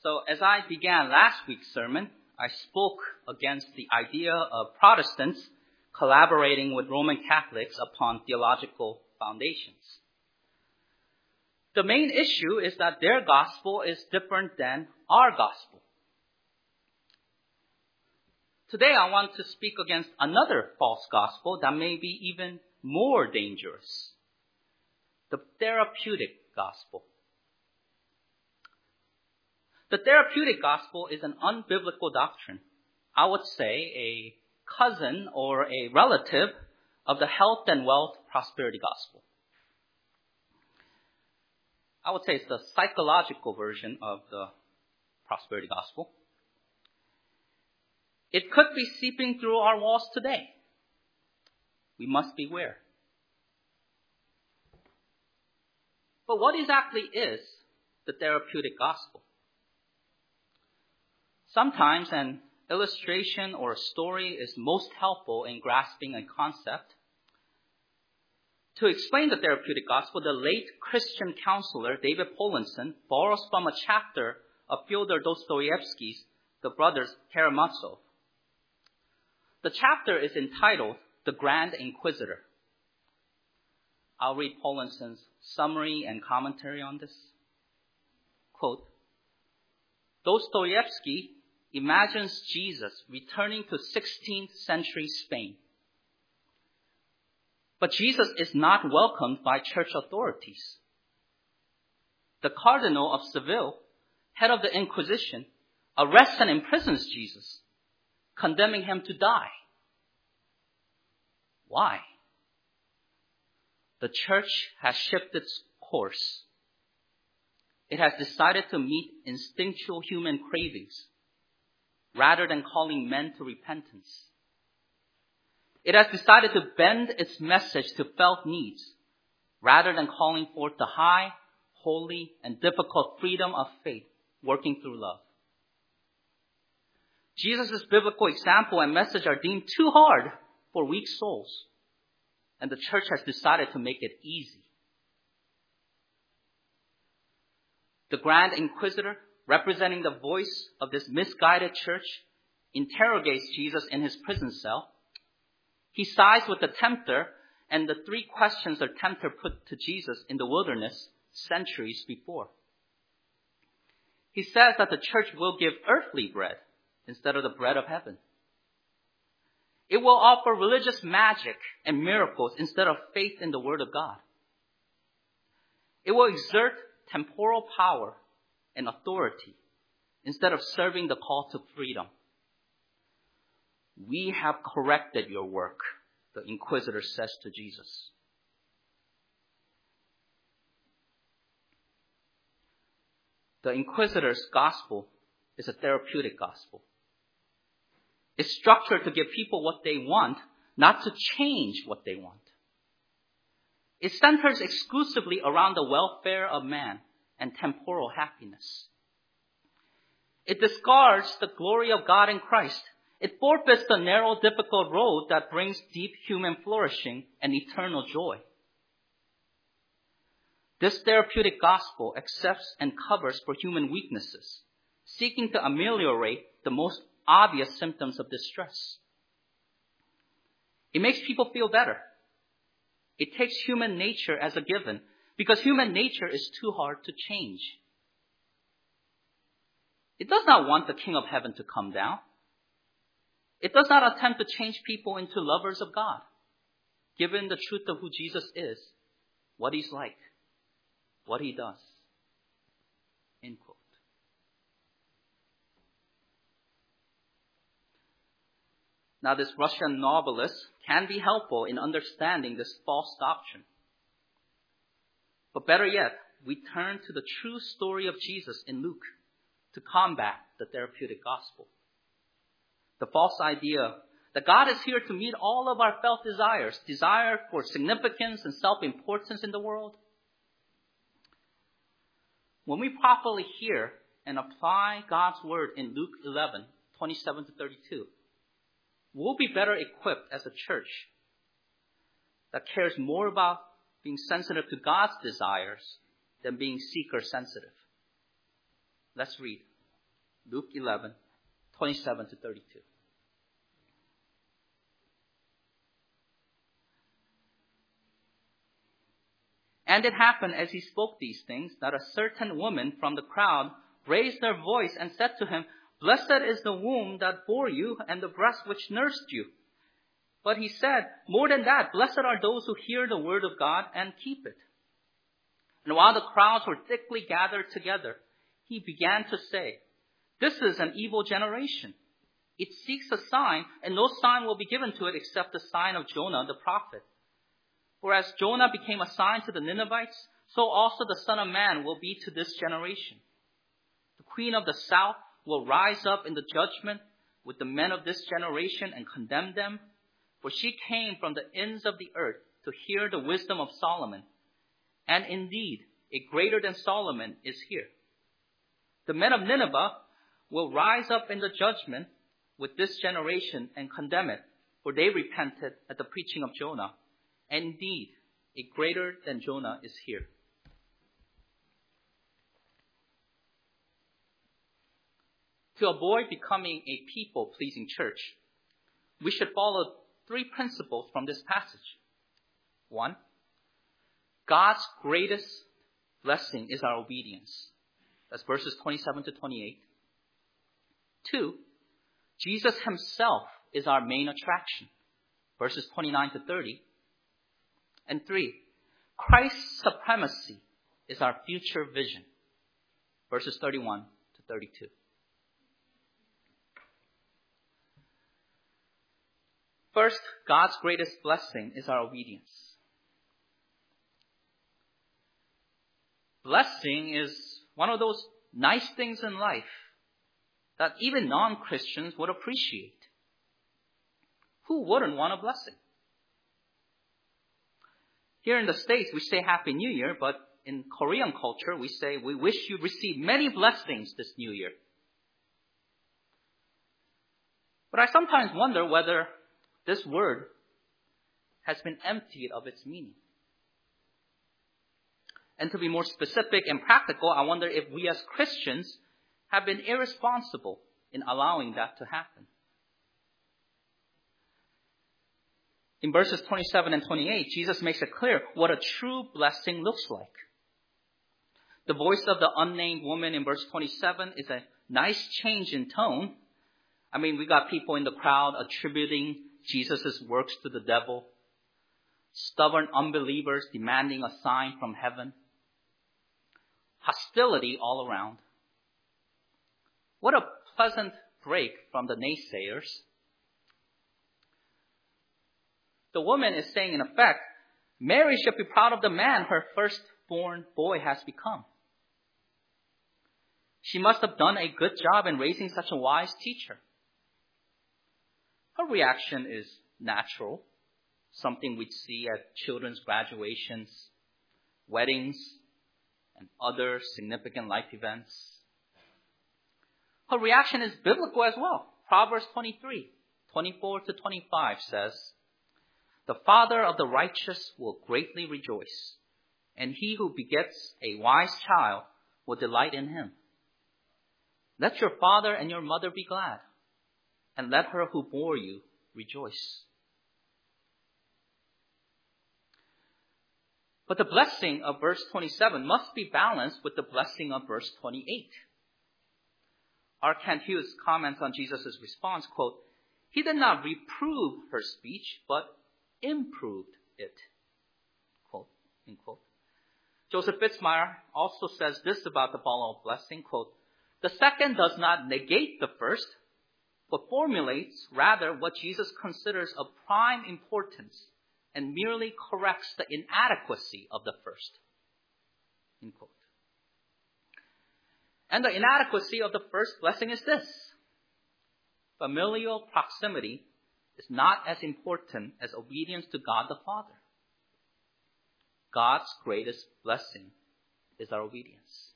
So as I began last week's sermon, I spoke against the idea of Protestants collaborating with Roman Catholics upon theological foundations. The main issue is that their gospel is different than our gospel. Today I want to speak against another false gospel that may be even more dangerous. The therapeutic gospel. The therapeutic gospel is an unbiblical doctrine. I would say a cousin or a relative of the health and wealth prosperity gospel. I would say it's the psychological version of the prosperity gospel. It could be seeping through our walls today. We must beware. But what exactly is the therapeutic gospel? Sometimes an illustration or a story is most helpful in grasping a concept. To explain the therapeutic gospel, the late Christian counselor David Polinson borrows from a chapter of Fyodor Dostoevsky's The Brothers Karamazov. The chapter is entitled The Grand Inquisitor. I'll read Polinson's summary and commentary on this. Quote, Dostoevsky imagines Jesus returning to 16th century Spain. But Jesus is not welcomed by church authorities. The Cardinal of Seville, head of the Inquisition, arrests and imprisons Jesus, condemning him to die. Why? The church has shifted its course. It has decided to meet instinctual human cravings rather than calling men to repentance. It has decided to bend its message to felt needs rather than calling forth the high, holy, and difficult freedom of faith working through love. Jesus' biblical example and message are deemed too hard for weak souls, and the church has decided to make it easy. The Grand Inquisitor, representing the voice of this misguided church, interrogates Jesus in his prison cell. He sides with the tempter, and the three questions the tempter put to Jesus in the wilderness centuries before. He says that the church will give earthly bread instead of the bread of heaven. It will offer religious magic and miracles instead of faith in the Word of God. It will exert temporal power and authority instead of serving the call to freedom. We have corrected your work, the inquisitor says to Jesus. The inquisitor's gospel is a therapeutic gospel. It's structured to give people what they want, not to change what they want. It centers exclusively around the welfare of man and temporal happiness. It discards the glory of God in Christ. It forfeits the narrow, difficult road that brings deep human flourishing and eternal joy. This therapeutic gospel accepts and covers for human weaknesses, seeking to ameliorate the most obvious symptoms of distress. It makes people feel better. It takes human nature as a given, because human nature is too hard to change. It does not want the King of Heaven to come down. It does not attempt to change people into lovers of God, given the truth of who Jesus is, what he's like, what he does. End quote. Now, this Russian novelist can be helpful in understanding this false doctrine. But better yet, we turn to the true story of Jesus in Luke to combat the therapeutic gospel. The false idea that God is here to meet all of our felt desires, desire for significance and self-importance in the world. When we properly hear and apply God's word in Luke 11:27-32, we'll be better equipped as a church that cares more about being sensitive to God's desires than being seeker sensitive. Let's read. Luke 11, 27 to 32. And it happened as he spoke these things that a certain woman from the crowd raised her voice and said to him, "Blessed is the womb that bore you and the breast which nursed you." But he said, "More than that, blessed are those who hear the word of God and keep it." And while the crowds were thickly gathered together, he began to say, "This is an evil generation. It seeks a sign, and no sign will be given to it except the sign of Jonah the prophet. For as Jonah became a sign to the Ninevites, so also the Son of Man will be to this generation. The queen of the south will rise up in the judgment with the men of this generation and condemn them, for she came from the ends of the earth to hear the wisdom of Solomon. And indeed, a greater than Solomon is here. The men of Nineveh will rise up in the judgment with this generation and condemn it, for they repented at the preaching of Jonah. And indeed, a greater than Jonah is here." To avoid becoming a people-pleasing church, we should follow 3 principles from this passage. 1, God's greatest blessing is our obedience. That's verses 27 to 28. 2, Jesus himself is our main attraction. Verses 29 to 30. And 3, Christ's supremacy is our future vision. Verses 31 to 32. First, God's greatest blessing is our obedience. Blessing is one of those nice things in life that even non-Christians would appreciate. Who wouldn't want a blessing? Here in the States, we say Happy New Year, but in Korean culture, we say we wish you receive many blessings this New Year. But I sometimes wonder whether this word has been emptied of its meaning. And to be more specific and practical, I wonder if we as Christians have been irresponsible in allowing that to happen. In verses 27 and 28, Jesus makes it clear what a true blessing looks like. The voice of the unnamed woman in verse 27 is a nice change in tone. I mean, we got people in the crowd attributing Jesus' works to the devil. Stubborn unbelievers demanding a sign from heaven. Hostility all around. What a pleasant break from the naysayers. The woman is saying, in effect, Mary should be proud of the man her firstborn boy has become. She must have done a good job in raising such a wise teacher. Her reaction is natural, something we'd see at children's graduations, weddings, and other significant life events. Her reaction is biblical as well. Proverbs 23, 24 to 25 says, "The father of the righteous will greatly rejoice, and he who begets a wise child will delight in him. Let your father and your mother be glad, and let her who bore you rejoice." But the blessing of verse 27 must be balanced with the blessing of verse 28. R. Kent Hughes comments on Jesus' response, quote, "He did not reprove her speech, but improved it." Quote, end quote. Joseph Fitzmyer also says this about the follow-up blessing, quote, "The second does not negate the first, but formulates rather what Jesus considers of prime importance and merely corrects the inadequacy of the first." End quote. And the inadequacy of the first blessing is this: familial proximity is not as important as obedience to God the Father. God's greatest blessing is our obedience.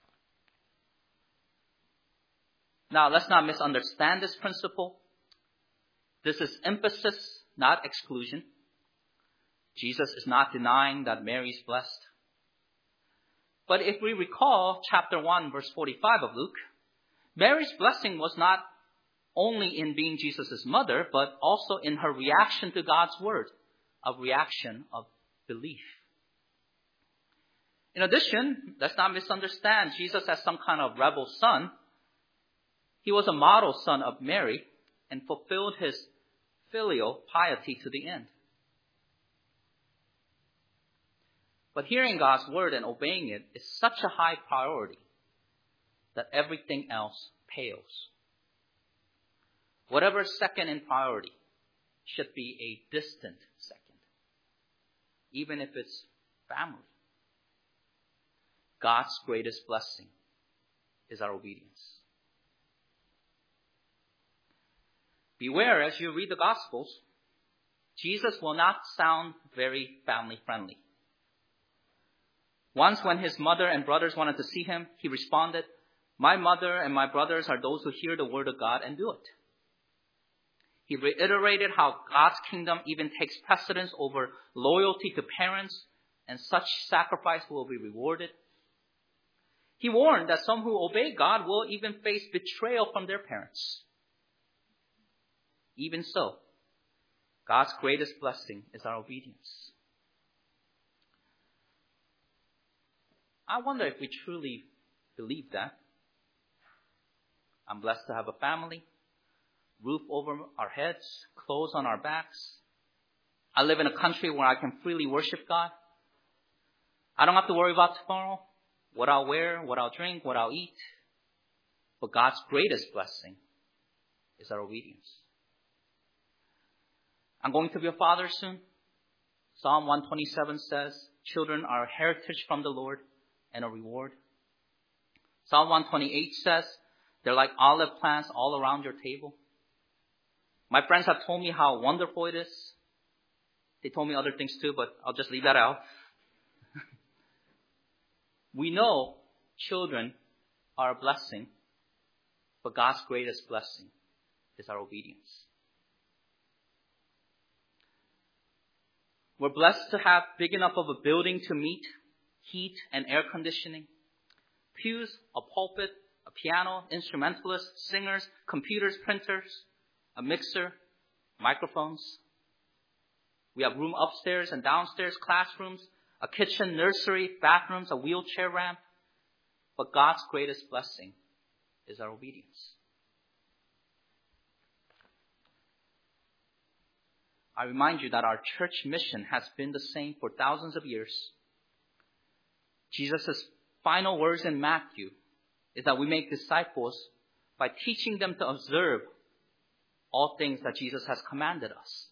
Now, let's not misunderstand this principle. This is emphasis, not exclusion. Jesus is not denying that Mary is blessed. But if we recall chapter 1, verse 45 of Luke, Mary's blessing was not only in being Jesus' mother, but also in her reaction to God's word, a reaction of belief. In addition, let's not misunderstand Jesus as some kind of rebel son. He was a model son of Mary and fulfilled his filial piety to the end. But hearing God's word and obeying it is such a high priority that everything else pales. Whatever is second in priority should be a distant second, even if it's family. God's greatest blessing is our obedience. Beware as you read the Gospels, Jesus will not sound very family friendly. Once when his mother and brothers wanted to see him, he responded, "My mother and my brothers are those who hear the word of God and do it." He reiterated how God's kingdom even takes precedence over loyalty to parents, and such sacrifice will be rewarded. He warned that some who obey God will even face betrayal from their parents. Even so, God's greatest blessing is our obedience. I wonder if we truly believe that. I'm blessed to have a family, roof over our heads, clothes on our backs. I live in a country where I can freely worship God. I don't have to worry about tomorrow, what I'll wear, what I'll drink, what I'll eat. But God's greatest blessing is our obedience. I'm going to be a father soon. Psalm 127 says, "Children are a heritage from the Lord and a reward." Psalm 128 says, "They're like olive plants all around your table." My friends have told me how wonderful it is. They told me other things too, but I'll just leave that out. We know children are a blessing, but God's greatest blessing is our obedience. We're blessed to have big enough of a building to meet heat and air conditioning, pews, a pulpit, a piano, instrumentalists, singers, computers, printers, a mixer, microphones. We have room upstairs and downstairs, classrooms, a kitchen, nursery, bathrooms, a wheelchair ramp. But God's greatest blessing is our obedience. I remind you that our church mission has been the same for thousands of years. Jesus' final words in Matthew is that we make disciples by teaching them to observe all things that Jesus has commanded us.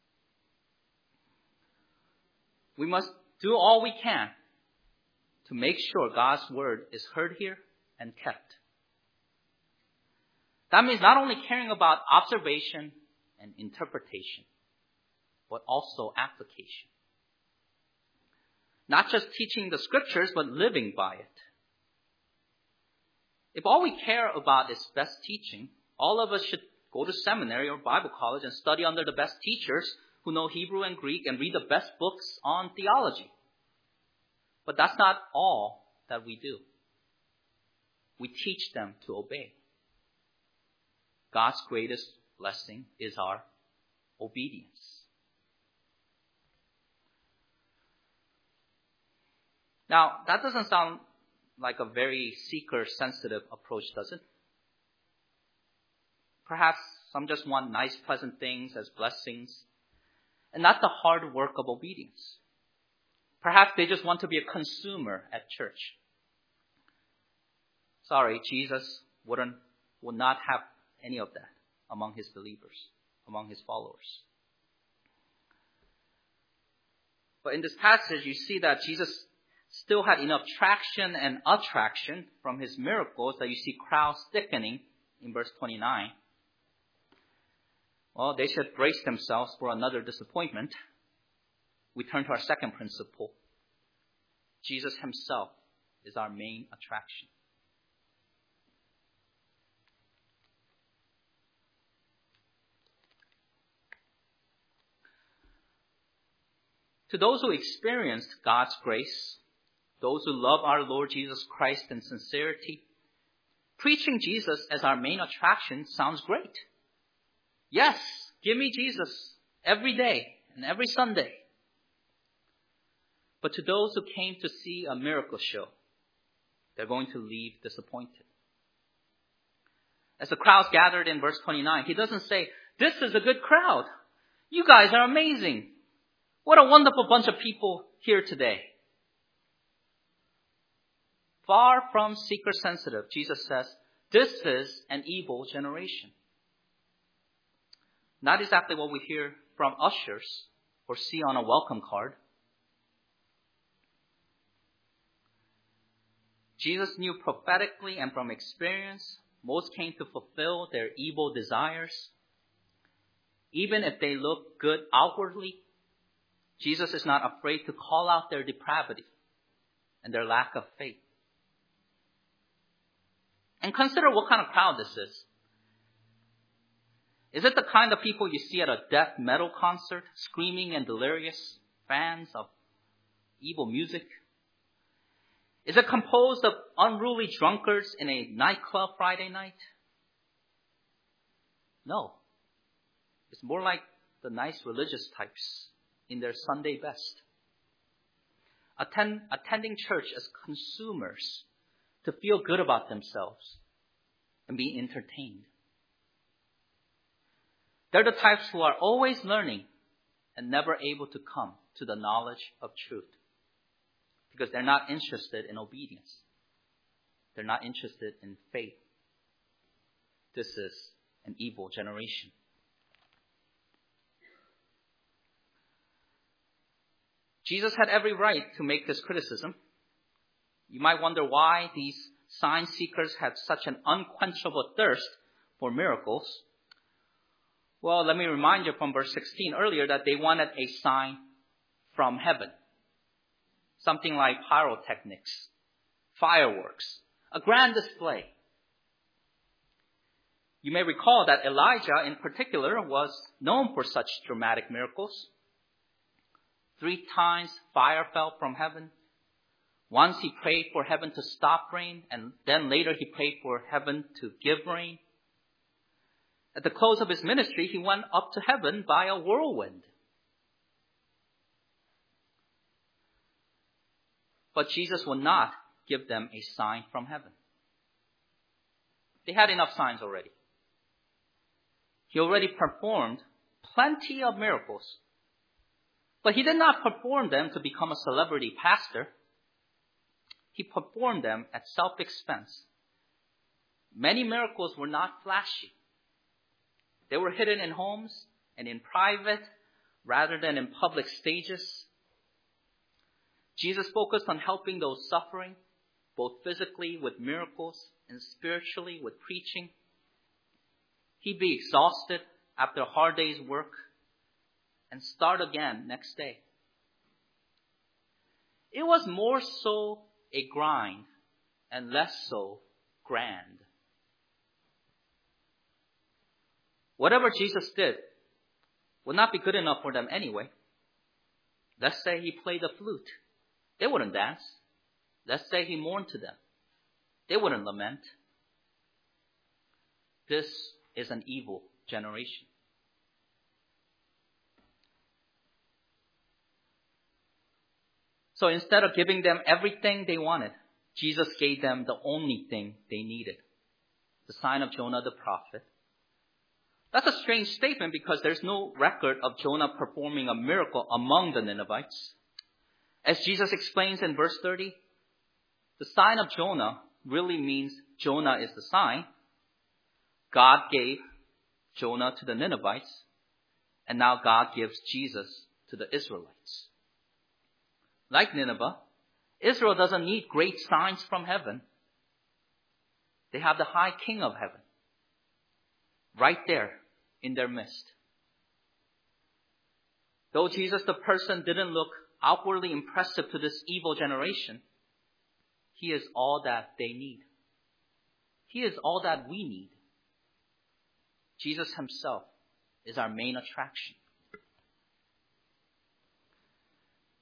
We must do all we can to make sure God's word is heard here and kept. That means not only caring about observation and interpretation, but also application. Not just teaching the scriptures, but living by it. If all we care about is best teaching, all of us should go to seminary or Bible college and study under the best teachers who know Hebrew and Greek and read the best books on theology. But that's not all that we do. We teach them to obey. God's greatest blessing is our obedience. Now, that doesn't sound like a very seeker-sensitive approach, does it? Perhaps some just want nice, pleasant things as blessings, and not the hard work of obedience. Perhaps they just want to be a consumer at church. Sorry, Jesus would not have any of that among his believers, among his followers. But in this passage, you see that Jesus still had enough traction and attraction from his miracles that you see crowds thickening in verse 29. Well, they should brace themselves for another disappointment. We turn to our second principle. Jesus himself is our main attraction. To those who experienced God's grace, those who love our Lord Jesus Christ in sincerity, Preaching Jesus as our main attraction sounds great. Yes, give me Jesus every day and every Sunday. But to those who came to see a miracle show, they're going to leave disappointed. As the crowds gathered in verse 29, he doesn't say, "This is a good crowd. You guys are amazing. What a wonderful bunch of people here today." Far from seeker sensitive, Jesus says, this is an evil generation. Not exactly what we hear from ushers or see on a welcome card. Jesus knew prophetically and from experience, most came to fulfill their evil desires. Even if they look good outwardly, Jesus is not afraid to call out their depravity and their lack of faith. And consider what kind of crowd this is. Is it the kind of people you see at a death metal concert, screaming and delirious, fans of evil music? Is it composed of unruly drunkards in a nightclub Friday night? No. It's more like the nice religious types in their Sunday best. Attending church as consumers to feel good about themselves and be entertained. They're the types who are always learning and never able to come to the knowledge of truth because they're not interested in obedience. They're not interested in faith. This is an evil generation. Jesus had every right to make this criticism. You might wonder why these sign seekers had such an unquenchable thirst for miracles. Well, let me remind you from verse 16 earlier that they wanted a sign from heaven. Something like pyrotechnics, fireworks, a grand display. You may recall that Elijah in particular was known for such dramatic miracles. 3 times fire fell from heaven. Once he prayed for heaven to stop rain, and then later he prayed for heaven to give rain. At the close of his ministry, he went up to heaven by a whirlwind. But Jesus would not give them a sign from heaven. They had enough signs already. He already performed plenty of miracles. But he did not perform them to become a celebrity pastor. He performed them at self-expense. Many miracles were not flashy. They were hidden in homes and in private rather than in public stages. Jesus focused on helping those suffering, both physically with miracles and spiritually with preaching. He'd be exhausted after a hard day's work and start again next day. It was more so a grind and less so grand. Whatever Jesus did would not be good enough for them anyway. Let's say he played the flute. They wouldn't dance. Let's say he mourned to them. They wouldn't lament. This is an evil generation. So instead of giving them everything they wanted, Jesus gave them the only thing they needed. The sign of Jonah the prophet. That's a strange statement because there's no record of Jonah performing a miracle among the Ninevites. As Jesus explains in verse 30, the sign of Jonah really means Jonah is the sign. God gave Jonah to the Ninevites, and now God gives Jesus to the Israelites. Like Nineveh, Israel doesn't need great signs from heaven. They have the high king of heaven right there in their midst. Though Jesus the person didn't look outwardly impressive to this evil generation, he is all that they need. He is all that we need. Jesus himself is our main attraction.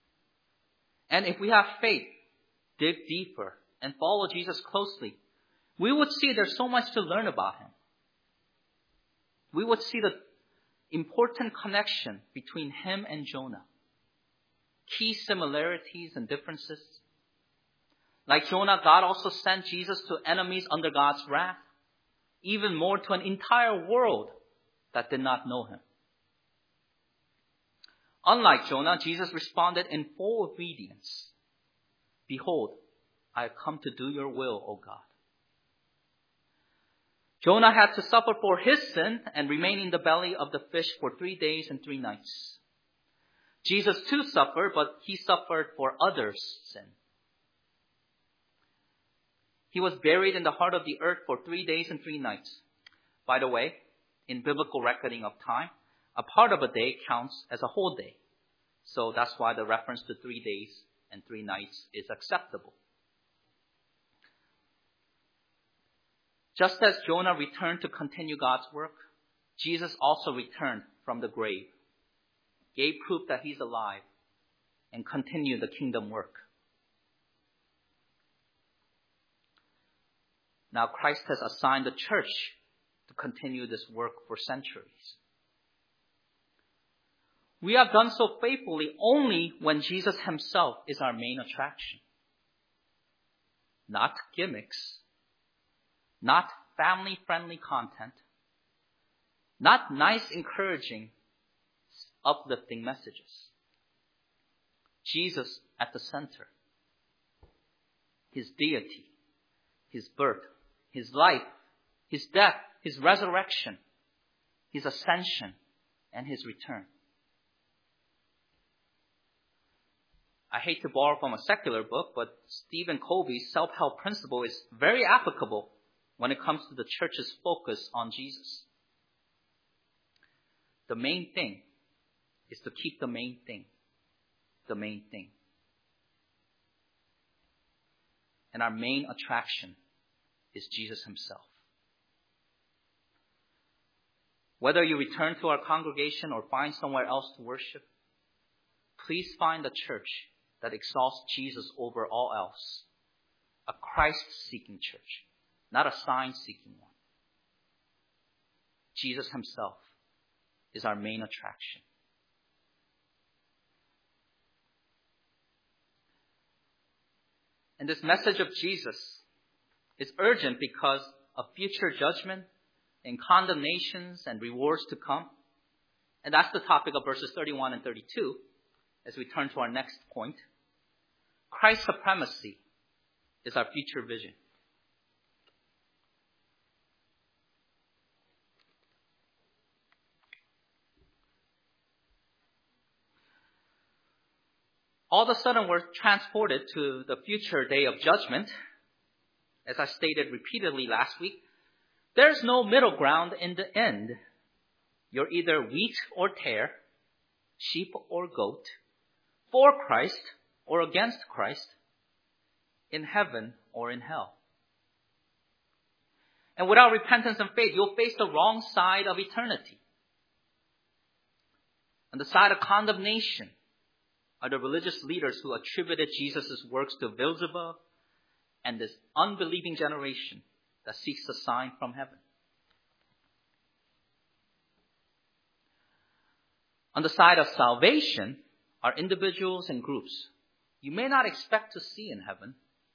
And if we have faith, dig deeper, and follow Jesus closely, we would see there's so much to learn about him. We would see the important connection between him and Jonah. Key similarities and differences. Like Jonah, God also sent Jesus to enemies under God's wrath. Even more, to an entire world that did not know him. Unlike Jonah, Jesus responded in full obedience. Behold, I have come to do your will, O God. Jonah had to suffer for his sin and remain in the belly of the fish for 3 days and 3 nights. Jesus too suffered, but he suffered for others' sin. He was buried in the heart of the earth for 3 days and 3 nights. By the way, in biblical reckoning of time, a part of a day counts as a whole day. So that's why the reference to 3 days and 3 nights is acceptable. Just as Jonah returned to continue God's work, Jesus also returned from the grave, gave proof that he's alive, and continued the kingdom work. Now Christ has assigned the church to continue this work for centuries. We have done so faithfully only when Jesus himself is our main attraction. Not gimmicks, not family-friendly content, not nice, encouraging, uplifting messages. Jesus at the center. His deity, his birth, his life, his death, his resurrection, his ascension, and his return. I hate to borrow from a secular book, but Stephen Covey's self-help principle is very applicable when it comes to the church's focus on Jesus. The main thing is to keep the main thing the main thing. And our main attraction is Jesus himself. Whether you return to our congregation or find somewhere else to worship, please find a church that exalts Jesus over all else. A Christ-seeking church, not a sign-seeking one. Jesus himself is our main attraction. And this message of Jesus is urgent because of future judgment and condemnations and rewards to come. And that's the topic of verses 31 and 32 as we turn to our next point. Christ's supremacy is our future vision. All of a sudden, we're transported to the future day of judgment. As I stated repeatedly last week, there's no middle ground in the end. You're either wheat or tare, sheep or goat, for Christ or against Christ, in heaven or in hell. And without repentance and faith, you'll face the wrong side of eternity. On the side of condemnation are the religious leaders who attributed Jesus' works to Beelzebub and this unbelieving generation that seeks a sign from heaven. On the side of salvation are individuals and groups you may not expect to see in heaven.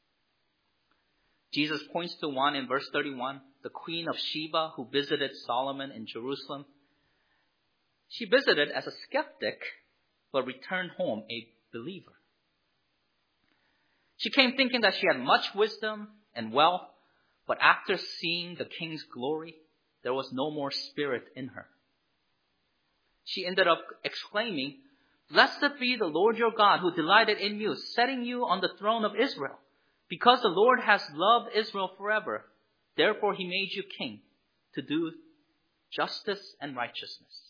Jesus points to one in verse 31, the Queen of Sheba who visited Solomon in Jerusalem. She visited as a skeptic, but returned home a believer. She came thinking that she had much wisdom and wealth, but after seeing the king's glory, there was no more spirit in her. She ended up exclaiming, "Blessed be the Lord your God who delighted in you, setting you on the throne of Israel. Because the Lord has loved Israel forever, therefore he made you king to do justice and righteousness."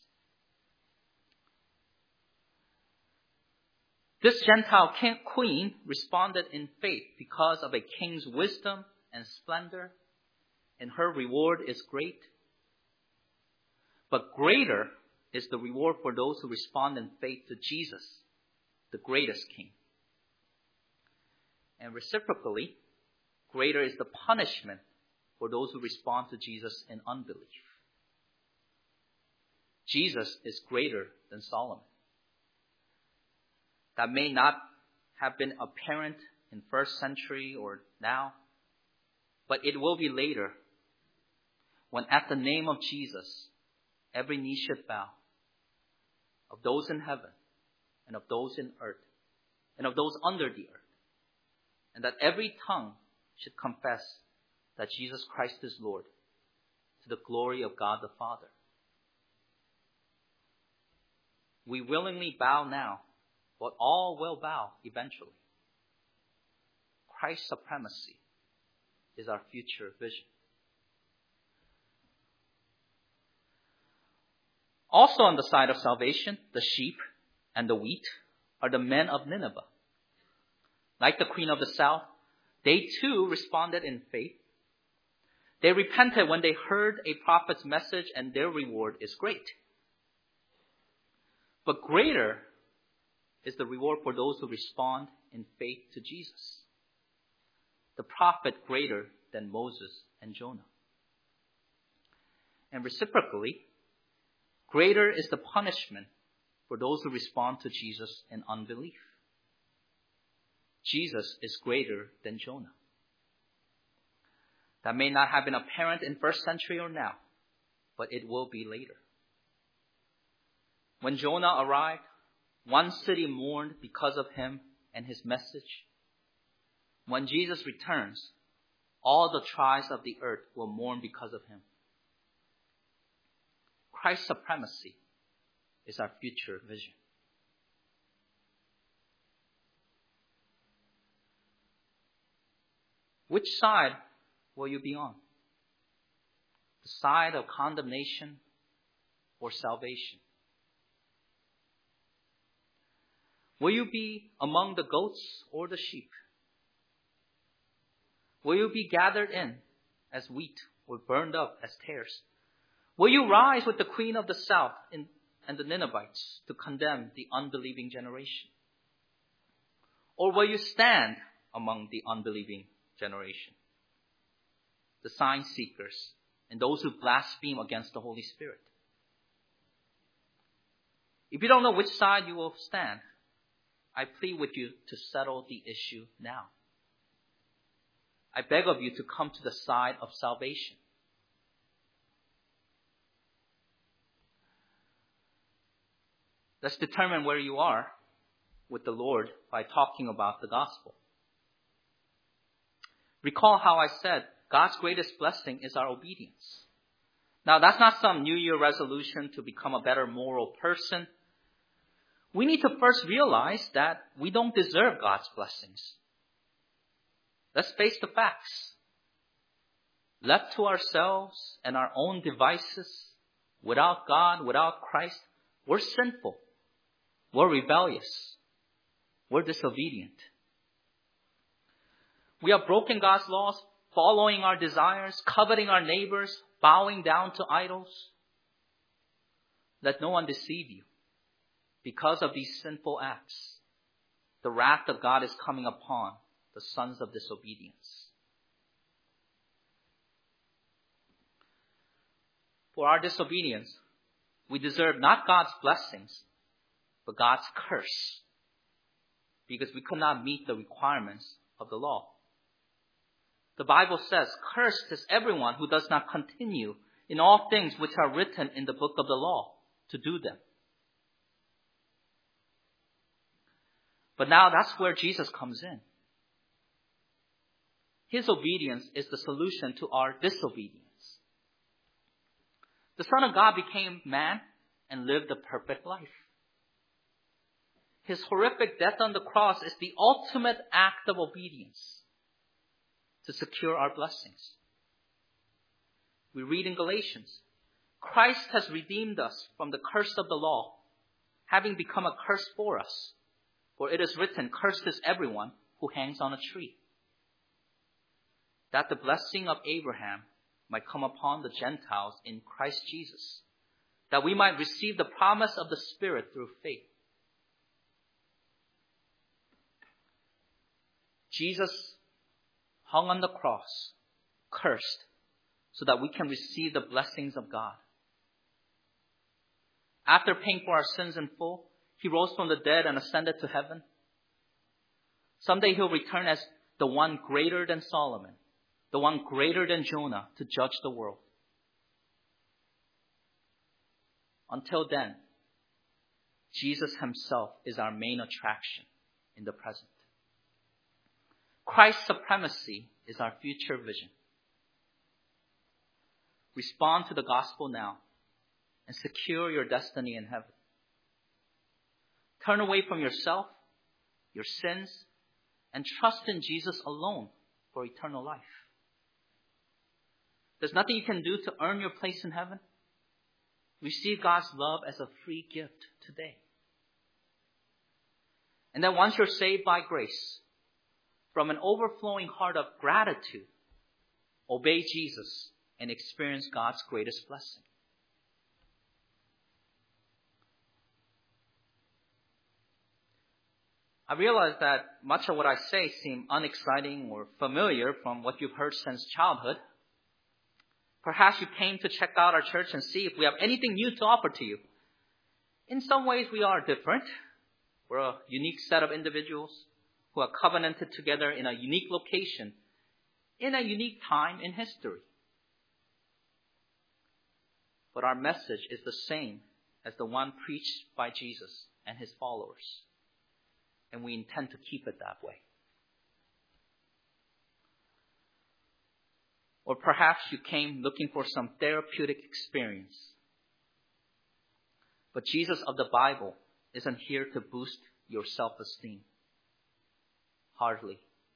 This Gentile queen responded in faith because of a king's wisdom and splendor, and her reward is great. But greater is the reward for those who respond in faith to Jesus, the greatest king. And reciprocally, greater is the punishment for those who respond to Jesus in unbelief. Jesus is greater than Solomon. That may not have been apparent in first century or now, but it will be later when at the name of Jesus, every knee should bow, of those in heaven and of those in earth and of those under the earth, and that every tongue should confess that Jesus Christ is Lord, to the glory of God the Father. We willingly bow now, but all will bow eventually. Christ's supremacy is our future vision. Also on the side of salvation, the sheep and the wheat are the men of Nineveh. Like the queen of the south, they too responded in faith. They repented when they heard a prophet's message, and their reward is great. But greater is the reward for those who respond in faith to Jesus. The prophet greater than Moses and Jonah. And reciprocally, greater is the punishment for those who respond to Jesus in unbelief. Jesus is greater than Jonah. That may not have been apparent in first century or now, but it will be later. When Jonah arrived, one city mourned because of him and his message. When Jesus returns, all the tribes of the earth will mourn because of him. Christ's supremacy is our future vision. Which side will you be on? The side of condemnation or salvation? Will you be among the goats or the sheep? Will you be gathered in as wheat or burned up as tares? Will you rise with the queen of the south and the Ninevites to condemn the unbelieving generation? Or will you stand among the unbelieving generation, the sign seekers, and those who blaspheme against the Holy Spirit? If you don't know which side you will stand, I plead with you to settle the issue now. I beg of you to come to the side of salvation. Let's determine where you are with the Lord by talking about the gospel. Recall how I said God's greatest blessing is our obedience. Now, that's not some New Year resolution to become a better moral person. We need to first realize that we don't deserve God's blessings. Let's face the facts. Left to ourselves and our own devices, without God, without Christ, we're sinful. We're rebellious. We're disobedient. We have broken God's laws, following our desires, coveting our neighbors, bowing down to idols. Let no one deceive you. Because of these sinful acts, the wrath of God is coming upon the sons of disobedience. For our disobedience, we deserve not God's blessings, but God's curse, because we could not meet the requirements of the law. The Bible says, "Cursed is everyone who does not continue in all things which are written in the book of the law, to do them." But now that's where Jesus comes in. His obedience is the solution to our disobedience. The Son of God became man and lived a perfect life. His horrific death on the cross is the ultimate act of obedience to secure our blessings. We read in Galatians, Christ has redeemed us from the curse of the law, having become a curse for us. For it is written, "Cursed is everyone who hangs on a tree." That the blessing of Abraham might come upon the Gentiles in Christ Jesus, that we might receive the promise of the Spirit through faith. Jesus hung on the cross, cursed, so that we can receive the blessings of God. After paying for our sins in full, He rose from the dead and ascended to heaven. Someday He'll return as the one greater than Solomon, the one greater than Jonah to judge the world. Until then, Jesus Himself is our main attraction in the present. Christ's supremacy is our future vision. Respond to the gospel now and secure your destiny in heaven. Turn away from yourself, your sins, and trust in Jesus alone for eternal life. There's nothing you can do to earn your place in heaven. Receive God's love as a free gift today. And then once you're saved by grace, from an overflowing heart of gratitude, obey Jesus and experience God's greatest blessing. I realize that much of what I say seems unexciting or familiar from what you've heard since childhood. Perhaps you came to check out our church and see if we have anything new to offer to you. In some ways, we are different. We're a unique set of individuals who are covenanted together in a unique location, in a unique time in history. But our message is the same as the one preached by Jesus and His followers. And we intend to keep it that way. Or perhaps you came looking for some therapeutic experience. But Jesus of the Bible isn't here to boost your self-esteem. Hardly.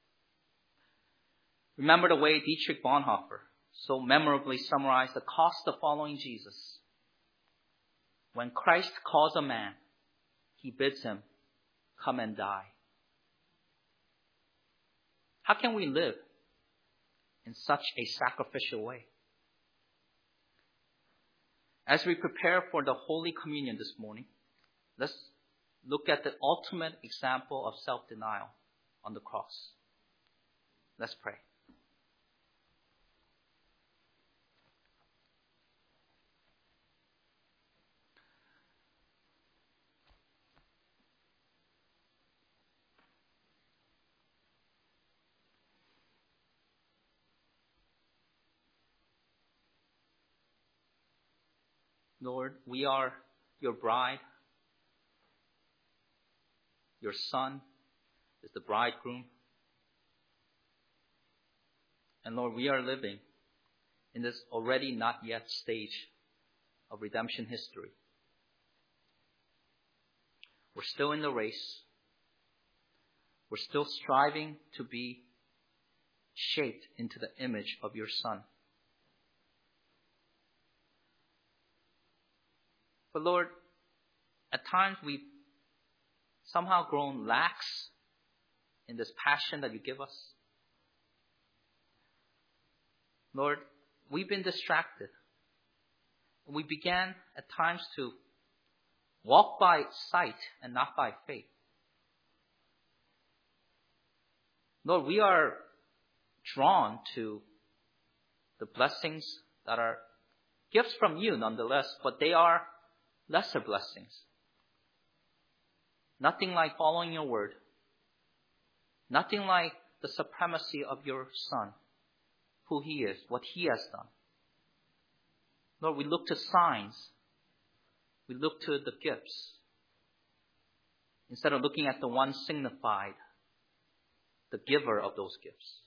Remember the way Dietrich Bonhoeffer so memorably summarized the cost of following Jesus. When Christ calls a man, He bids him, come and die. How can we live in such a sacrificial way? As we prepare for the Holy Communion this morning, let's look at the ultimate example of self-denial on the cross. Let's pray. Lord, we are your bride. Your Son is the bridegroom. And Lord, we are living in this already not yet stage of redemption history. We're still in the race. We're still striving to be shaped into the image of your Son. But Lord, at times we've somehow grown lax in this passion that you give us. Lord, we've been distracted. We began at times to walk by sight and not by faith. Lord, we are drawn to the blessings that are gifts from you nonetheless, but they are lesser blessings. Nothing like following your word. Nothing like the supremacy of your Son, who He is, what He has done. Lord, we look to signs. We look to the gifts instead of looking at the one signified, the giver of those gifts.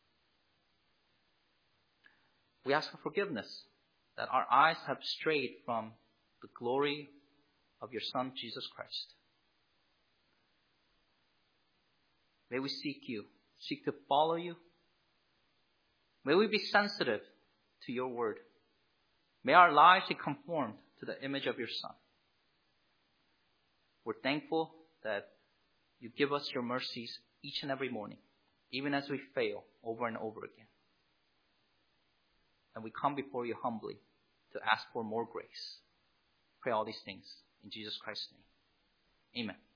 We ask for forgiveness that our eyes have strayed from the glory of your Son, Jesus Christ. May we seek you, seek to follow you. May we be sensitive to your word. May our lives be conformed to the image of your Son. We're thankful that you give us your mercies each and every morning, even as we fail over and over again. And we come before you humbly to ask for more grace. Pray all these things in Jesus Christ's name. Amen.